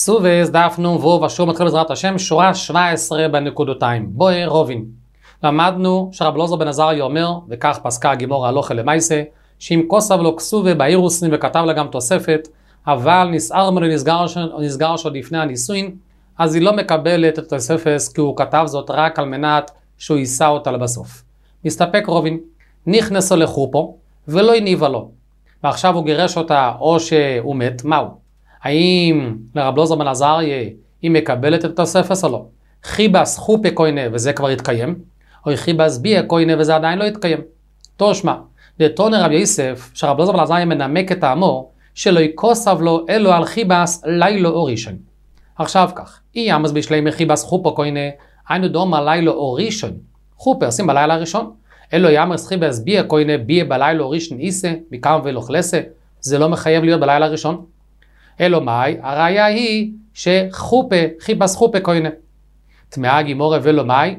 כסובס דף נ"ו ושוב מתחיל בעזרת השם שורה 17 בנקודותיים. בואי רובין. למדנו שרב אלעזר בן עזריה אומר, וכך פסקה הגימור הלכה למעשה, שאם כוסב לו כסובה באירוסין וכתב לה גם תוספת, אבל נסער ממנו נסגר שעוד לפני הנישואין, אז היא לא מקבלת את התוספת כי הוא כתב זאת רק על מנת שהוא יישא אותה לבסוף. מסתפק רובין, נכנסו לחופו ולא הניבה לו. ועכשיו הוא גירש אותה או שהוא מת, מהו? האם לרב אלעזר בן עזריה היא מקבלת את התוספת או לא? חיבס חופה קוינה וזה כבר התקיים, או חיבס ביה קוינה וזה עדיין לא התקיים. תושמע, דתונה רב יוסף, שרב אלעזר בן עזריה מנמק את האמור, שלא יקוסב לו אלו על חיבס לילו או ראשון. עכשיו כך, אי ימס בשלמי חיבס חופה קוינה, היינו דומה לילו או ראשון. חופה עושים בלילה הראשון. אלו ימס חיבס ביה קוינה, ביה בלילה או ראשון איסה, מכמה ולוכלסה, זה לא מחייב להיות בלילה הראשון. אלו מאי, הראיה היא שחופה, חיבס חופה קוינה. תמאה הגימורה ולו מאי,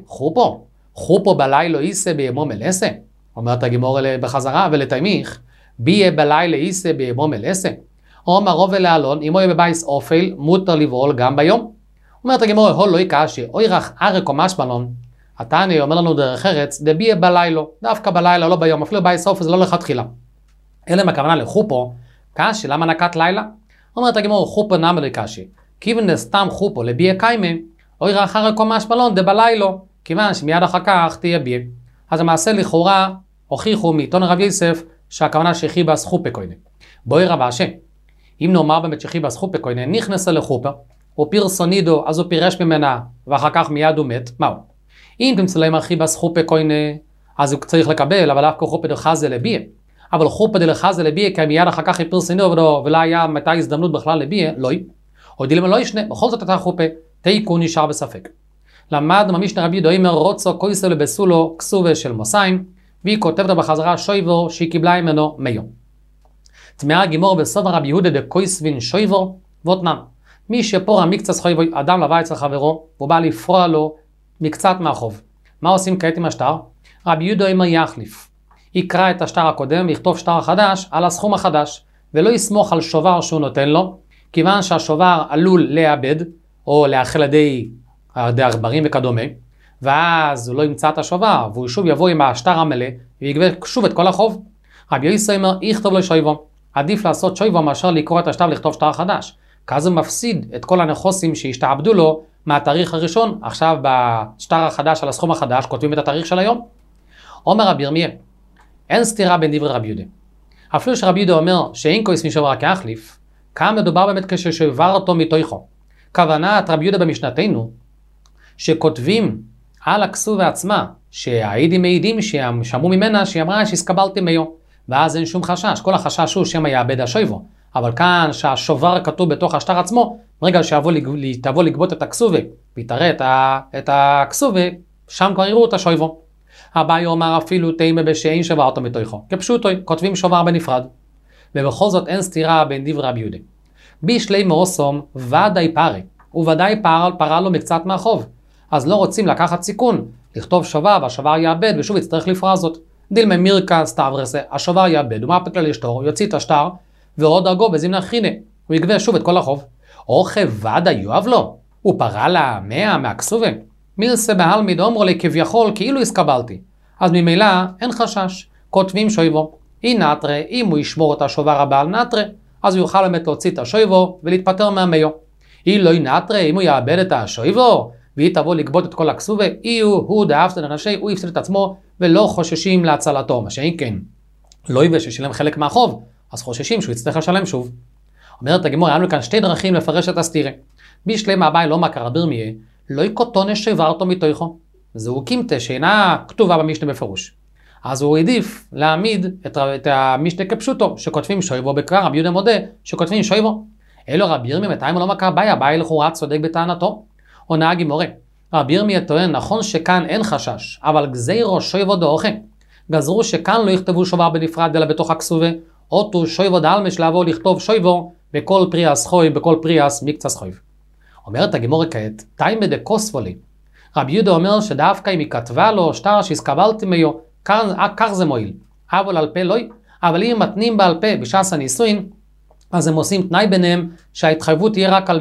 חופו בלילה איסה בימו מלסה. אומרת הגימורה בחזרה ולתמיך, ביה בלילה איסה בימו מלסה. אומר רוב ולעלון, אם הוא יהיה בבייס אופל, מותר לבעול גם ביום. אומרת הגימורה, לא יקשי, אוי רך ארק או משבלון. התניא אומר לנו דרך ארץ, דביה בלילה, דווקא בלילה, לא ביום, אפילו בייס אופל זה לא לכתחילה. אלא הכוונה לחופו, קשי, למה נקת לילה? אומרת הגימור, חופו נמה לקשי. כיוון סתם חופו לביה קיימה, אוי רך ארק או משבלון דבלילו, כיוון שמיד אחר כך תהיה ביה. אז המעשה לכאורה הוכיחו מעיתון רב יוסף שהכוונה שחיבס חופה קוינה. בואי רב אשם, אם נאמר באמת שחיבס חופה קוינה נכנסה לחופה, הוא פירסונידו, אז הוא פירש ממנה ואחר כך מיד הוא מת, מהו? אם תמצא להם חיבס חופה קוינה, אז הוא צריך לקבל, אבל דווקא חופה דחזה לביה. אבל חופה דחזה לביה, כי מיד אחר כך היא פירסונידו ולא היה מתי הזדמנות בכלל לביה, לא. או דילמה לא ישנה, בכל זאת הייתה חופה, תיקו נשאר בספק. למד ממשנה רבי יהודה אומר רוצו קויסו לבסולו כסובה של מוסיים, והיא כותבת בחזרה שויבור שהיא קיבלה ממנו מיום. תמאה הגימור בסוף רבי יהודה דקויסבין שויבור ואותנן. מי שפורה מקצת חויבו, אדם לבא אצל חברו, והוא בא לפרוע לו מקצת מהחוב. מה עושים כעת עם השטר? רבי יהודה אומר יחליף. יקרא את השטר הקודם ויכתוב שטר חדש על הסכום החדש, ולא יסמוך על שובר שהוא נותן לו, כיוון שהשובר עלול לאבד, או לאכל ידי עכברים וכדומה, ואז הוא לא ימצא את השובר, והוא שוב יבוא עם השטר המלא, ויגבה שוב את כל החוב. רבי יוסי אומר, יכתוב לו שויבו. עדיף לעשות שויבו מאשר לקרוא את השטר ולכתוב שטר חדש. כאז הוא מפסיד את כל הנכוסים שהשתעבדו לו מהתאריך הראשון, עכשיו בשטר החדש על הסכום החדש, כותבים את התאריך של היום. אומר רבי ירמיה, אין סתירה בין דברי רבי יהודה. אפילו שרבי יהודה אומר שאין כוס משובר רק יחליף, כאן מדובר באמת כששובר אותו מתוכו. כוונת רבי יהודה במשנתנו, שכותבים על הכסובה עצמה, שהעדים מעידים ששמעו ממנה שהיא אמרה שהסקבלתי מיום, ואז אין שום חשש, כל החשש הוא שמא יאבד השויבו, אבל כאן שהשובר כתוב בתוך השטר עצמו, ברגע שתבוא לגבות את הכסובה, ויתראה את הכסובה, שם כבר יראו את השויבו. הבא יאמר אפילו תימה בשאין שבר אותו מתוכו, כפשוטו, כותבים שובר בנפרד, ובכל זאת אין סתירה בין דברי רבי יהודה. בישלי מאוסום ודאי פרי, וודאי פרה לו מקצת מהחוב. אז לא רוצים לקחת סיכון, לכתוב שובר והשובר יאבד ושוב יצטרך לפרוע זאת. דילמה מירקה סטברסה, השובר יאבד, ומה פקלה לשתור, יוציא את השטר, ועוד דרגו בזימנה חינה, הוא יגבה שוב את כל החוב. או ודאי יואב לו, הוא פרה לה 100 מהכסובה. מילסה בהלמיד אומרו לי כביכול כאילו הסקבלתי. אז ממילא אין חשש, כותבים שויבו. היא נטרה, אם הוא ישמור את השובר הבא על נטרה, אז הוא יוכל באמת להוציא את השויבו ולהתפטר מהמיו. היא לא ינטרה, אם הוא יאבד את השויבו, והיא תבוא לגבות את כל הכסובה, הוא דאפת לנשי, הוא יפסיד את עצמו, ולא חוששים להצלתו. מה שאין כן, לא יבש ששילם חלק מהחוב, אז חוששים שהוא יצטרך לשלם שוב. אומרת הגימור, היה לנו כאן שתי דרכים לפרש את הסתירה. בישלם הבא לא מכר רבי ירמיה, לא יקוטונה שברתו מתוכו. זהו קימתה שאינה כתובה במשנה בפירוש. אז הוא העדיף להעמיד את המשנה כפשוטו, שכותבים שויבו בקרא, רבי יהודה מודה שכותבים שויבו. אלו רבי ירמיה מתי לא מכר בעיה, בעיה לכאורה צודק בטענתו. עונה הגימורה, רבי ירמיה טוען נכון שכאן אין חשש, אבל גזירו שויבו דאוכה. גזרו שכאן לא יכתבו שובר בנפרד אלא בתוך הכסובה, אותו שויבו דאלמש לעבור לכתוב שויבו בכל פריאס חוי, בכל פריאס מקצס חויב. אומרת הגימורה כעת, תימא דקוסבו לי. רבי יהודה אומר שדווקא אם היא כתבה לו שטר שהסקבלתי מיו, כך זה מועיל. אבל על פה לא, אבל אם מתנים בעל פה בשעס הנישואין, אז הם עושים תנאי ביניהם שההתחייבות תהיה רק על 100,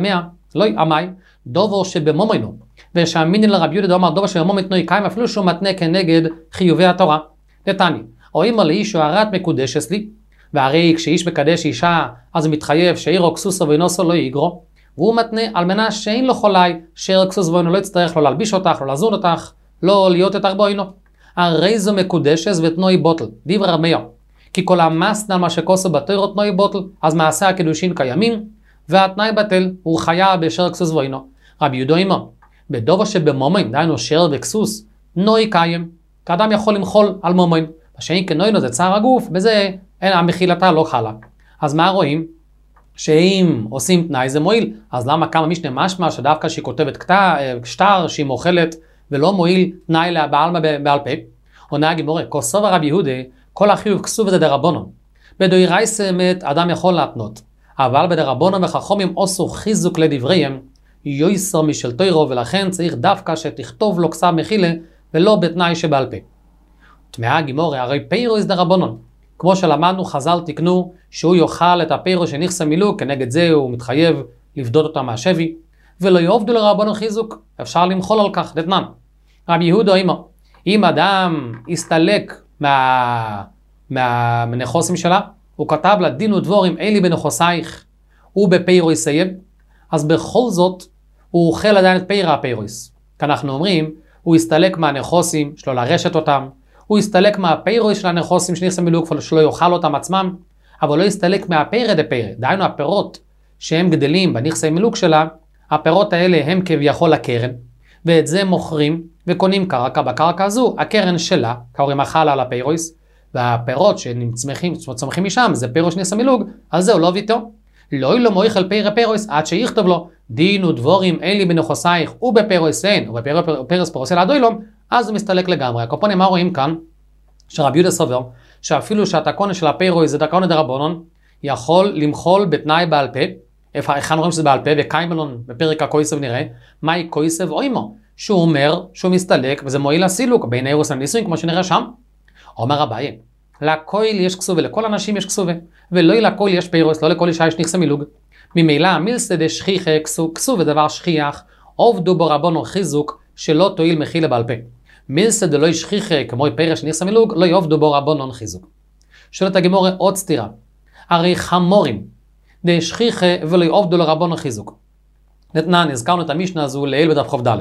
לא עמי, דובו שבמומיינו, ושאמיני לרבי יהודה דאמר דובו שבמומיינו תנוי קיים, אפילו שהוא מתנה כנגד חיובי התורה. נתני, או אם לאיש הוא הרת מקודשת לי, והרי כשאיש מקדש אישה, אז הוא מתחייב שאירו כסוסו ואינוסו לא יגרו, והוא מתנה על מנה שאין לו חולי, שאיר כסוס ואינו לא יצטרך לא להלביש אותך, לא לזון אותך, לא להיות את ארבוינו. הרי זו מקודשת ותנוי בוטל, דיבר רמיו. כי כל המסנה על מה שכוסו בתוירו תנוי בוטל, אז מעשה הקידושין קיימים, והתנאי בטל, הוא חיה בשאיר כסוס ואינו. רבי יהודה אימו, בדובו שבמומין, דהיינו שאיר וכסוס, תנוי קיים, כאדם יכול למחול על מומין. שאין כנוינו זה צער הגוף, בזה המחילתה לא חלה. אז מה רואים? שאם עושים תנאי זה מועיל, אז למה כמה משנה משמע שדווקא שהיא כותבת שטר שהיא מוכלת ולא מועיל תנאי בעלמא בעל פה? עונה הגמרא, כוסוב הרבי יהודה, כל החיוב כסוב זה דרבנן. בדאורייתא אמת אדם יכול להתנות, אבל בדרבנן וחכמים עשו חיזוק לדבריהם, יויסר משל תוירו, ולכן צריך דווקא שתכתוב לו כסב מחילה ולא בתנאי שבעל פה. תמאה הגמרא, הרי פירוס דרבנן. כמו שלמדנו, חז"ל תקנו שהוא יאכל את הפירוס שנכסה מילוג, כנגד זה הוא מתחייב לפדות אותה מהשבי, ולא יעבדו לרבנן חיזוק, אפשר למחול על כך, דתנן. רבי יהודה אימו, אם אדם הסתלק מהנכוסים שלה, הוא כתב לה דין ודבורים אלי בנכוסייך ובפירוס סייב, אז בכל זאת הוא אוכל עדיין את פירה הפירוס. כי אנחנו אומרים, הוא הסתלק מהנכוסים שלו לרשת אותם, הוא הסתלק מהפירוס של הנכוסים שנכסה מילוג שלא יאכל אותם עצמם, אבל לא הסתלק מהפירה דפירה, דהיינו הפירות שהם גדלים בנכסי מילוג שלה, הפירות האלה הם כביכול הקרן, ואת זה מוכרים וקונים קרקע. בקרקע הזו הקרן שלה, קוראים החלה על הפירוס, והפירות שצומחים משם זה פירוס שנכסה מילוג, אז זהו לא ויתו. לא ילו מויכל פירה פירוס עד שיכתוב לו דין ודבורים אלי בנכוסייך ובפירוס אין ובפירוס פירוס אל הדוילום, אז הוא מסתלק לגמרי. הקופונים, מה רואים כאן? שרבי יהודה סובר שאפילו שהתקונה של הפירוס זה תקונה דרבנן, יכול למחול בתנאי בעל פה. איך רואים שזה בעל פה? וקיימלון בפרק הכויסב נראה מהי כויסב או אימו, שהוא אומר שהוא מסתלק וזה מועיל הסילוק בין אירוס לניסויים כמו שנראה שם. אומר אביי, לכל יש כסובה, לכל אנשים יש כסובה, ולא לכל יש פירוס, לא לכל אישה יש נכסה מילוג. ממילא מילסא דשכיחי כסובה דבר שכיח, עובדו בו רבנן חיזוק שלא תועיל מחילה בעל פה. מילסא דלא שכיחי כמו פירוס שנכסה מילוג, לא יעבדו בו רבנן חיזוק. שואלת הגמרא עוד סתירה, הרי חמורים דשכיחי ולא יעבדו לרבנן חיזוק. נתנן, הזכרנו את המשנה הזו לעיל בדף חוב ד'.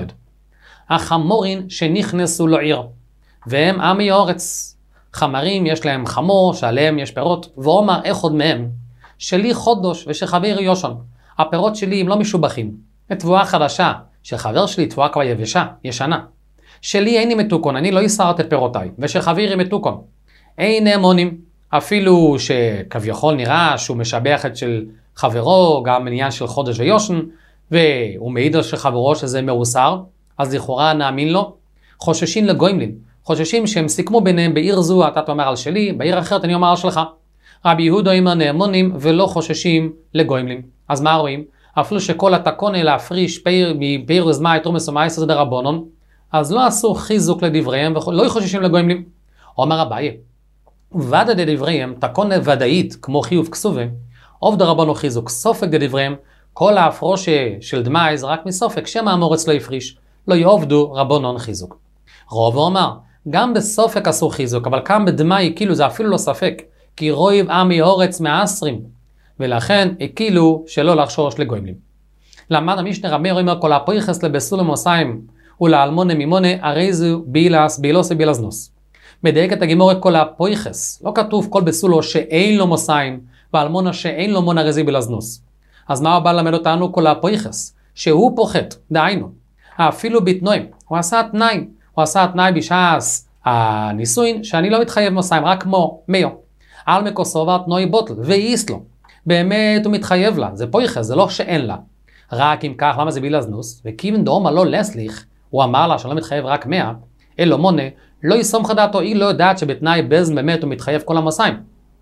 החמורים שנכנסו לעיר, והם עמי הארץ. חמרים יש להם חמור שעליהם יש פירות, ואומר אחד מהם, שלי חודש ושחבר יושן, הפירות שלי הם לא משובחים. תבואה חדשה, שחבר שלי תבואה כבר ישנה. שלי איני מתוקון, אני לא יסרת את פירותיי, ושחברי מתוקון. אין אמונים, אפילו שכביכול נראה שהוא משבח את של חברו, גם עניין של חודש ויושן, והוא מעיד על שחברו שזה מאוסר, אז לכאורה נאמין לו. חוששים לגוימלין, חוששים שהם סיכמו ביניהם, בעיר זו אתה תאמר על שלי, בעיר אחרת אני אומר על שלך. רבי יהודה אומר נאמונים ולא חוששים לגוימלין. אז מה רואים? אפילו שכל התקונה להפריש מפירוס מאי תרומס ומאייס זה דרבנן, אז לא עשו חיזוק לדבריהם ולא חוששים לגוימלין. אומר אביי, ודא דדבריהם תקונה ודאית כמו חיוב כסובה, עובד רבנן חיזוק, סופק דדבריהם, כל ההפרוש של דמאי זה רק מסופק, שמא המורץ לא יפריש, לא יעבדו רבנן חיזוק. רוב אומר, גם בסופק אסור חיזוק, אבל כאן בדמאי כאילו זה אפילו לא ספק, כי רויב עמי אורץ מעשרים, ולכן הכילו שלא לחשוש לגוימלים. למד המשנה רבי אומר כל הפויחס לבסולם מוסיים ולאלמונה מימונה, הרי זו בילוס ובילזנוס. מדייק את הגמורה כל הפויחס, לא כתוב כל בסולו שאין לו מוסיים, ואלמונה שאין לו מונה רזי בילזנוס. אז מה בא למד אותנו כל הפויחס? שהוא פוחת, דהיינו. אפילו בתנועים, הוא עשה תנאי. הוא עשה תנאי בשעס הניסוין שאני לא מתחייב מוסיים, רק כמו מיו. על מקוסובה תנאי בוטל, ואיס לו. באמת הוא מתחייב לה, זה פויחס, זה לא שאין לה. רק אם כך, למה זה בילזנוס? וכיוון דאמר לא לסליך, הוא אמר לה שלא מתחייב רק 100, אלו מונה, לא יסומך דעתו, היא לא יודעת שבתנאי בזן באמת הוא מתחייב כל המוסיים.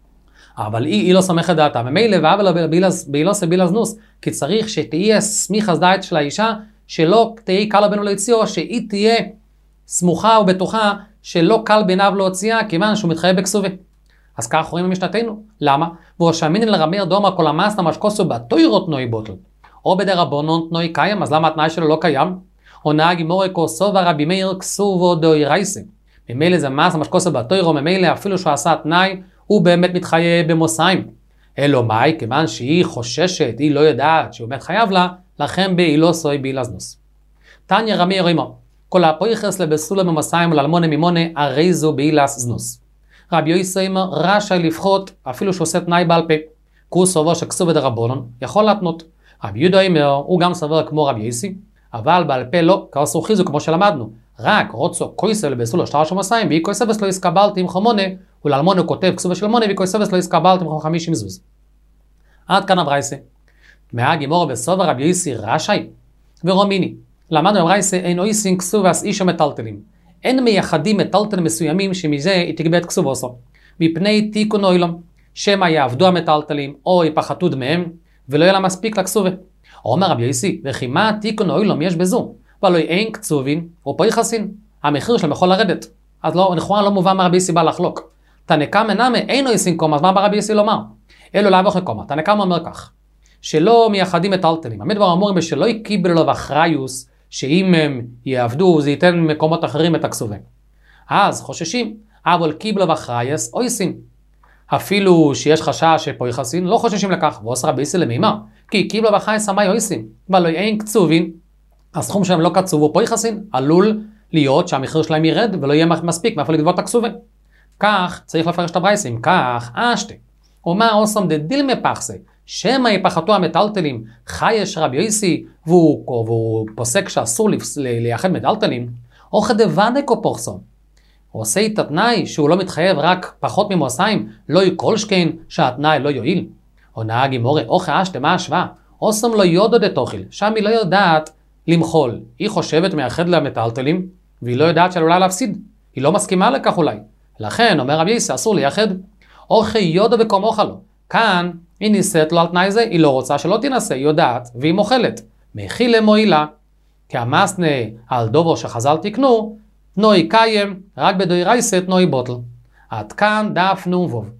אבל היא לא סומכת דעתה, ממילא ואבל בילוס ובילזנוס, כי צריך שתהיה סמיכת דעת של האישה, שלא תהיה קל בינו להוציאו, שהיא תהיה סמוכה ובטוחה שלא קל ביניו להוציאה, כיוון שהוא מתחייב בכסובה. אז כך רואים במשנתנו. למה? והוא שאמינן לרמר דומר כל המסנה משקוסו בתוירות נוי בוטל. או בדרבנן תנאי קיים, אז למה התנאי שלו לא קיים? עונה הגימורה כוסובה רבי מאיר כסובו דאורייסה. ממילא זה מס המשקוסה בתוירו, ממילא אפילו שהוא עשה תנאי, הוא באמת מתחייב במוסיים. אלו מאי, כיוון שהיא חוששת, היא לא יודעת שהוא באמת חייב לה, לכן באילו סוי באילזנוס. תניא רמי רימו, כל הפויחס לבסולה במוסיים ולאלמונה ממונה, הרי זו באילס זנוס. רבי יוסי אומר, רשאי לפחות, אפילו שהוא עושה תנאי בעל פה. כי הוא סובר שכסובה דרבנן, יכול להתנות. רבי יהודה אומר, הוא גם סובר כמו רבי יוסי, אבל בעל פה לא, כאסור חיזוק כמו שלמדנו. רק רוצו קויסב לבסולה שטר של מוסיים, והיא קויסבס לא יסקבלת עם חמונה, ולאלמונה כותב כסובה של מונה, והיא קויסבס לא יסקבלת עם 50 זוז. עד כאן הברייסה. מהגימורה בסובר רבי יוסי רשאי ורומיני. למדנו בברייסה אין אויסין כסובס איש המטלטלים. אין מייחדים מטלטלים מסוימים שמזה היא תגבה את כסובוסו. מפני תיקון אוילום, שמא יעבדו המטלטלים או יפחתו דמיהם, ולא יהיה לה מספיק לכסובה. אומר רבי יוסי, וכי מה תיקון אוילום יש בזו? ולא אין קצובין או פויחסין. המחיר שלהם יכול לרדת. אז לכאורה לא מובן מה רבי יוסי בא לחלוק. תנקם מנמה אין אויסין קומה, אז מה בא רבי יוסי לומר? אלו לאו אחרי קומה. תנקם אומר כך, שלא מייחדים מטלטלים. המדבר אמורים בשלא יקיבל לו אחריוס, שאם הם יעבדו זה ייתן מקומות אחרים את הכסובה. אז חוששים, אבל קיבלו ואחרייס אויסין. אפילו שיש חשש שפויחסין, לא חוששים לכך, ועושה רבי יוסי למימה, כי קיבלו ואחרייס המי אויסין, ולא אין קצובין, הסכום שלהם לא קצוב ופויחסין, עלול להיות שהמחיר שלהם ירד ולא יהיה מספיק מאיפה לגבות את הכסובה. כך צריך לפרש את הברייסים, כך אשתה. ומה עושים דדילמה פחסה, שמא יפחתו המטלטלים, חייש רבי יוסי, והוא פוסק שאסור לייחד מטלטלים, או חדוונק או פורסון. הוא עושה את התנאי שהוא לא מתחייב רק פחות ממוסיים, לא יקול שכן שהתנאי לא יועיל. או נהג אימורה, או חאשתם מה השוואה, עושים לא יודו דתוחיל, שם היא לא יודעת למחול. היא חושבת מייחד למטלטלים, והיא לא יודעת שעלולה להפסיד. היא לא מסכימה לכך אולי. לכן, אומר רבי יוסי, אסור לייחד. או חיודו בקום אוכלו. כאן, היא ניסית לו על תנאי זה, היא לא רוצה שלא תנסה, היא יודעת, והיא מוכלת. מכילה מועילה, כי המסנה על דובו שחז"ל תקנו, תנוי קיים, רק בדוי רייסת תנוי בוטל. עד כאן דף נ"ו.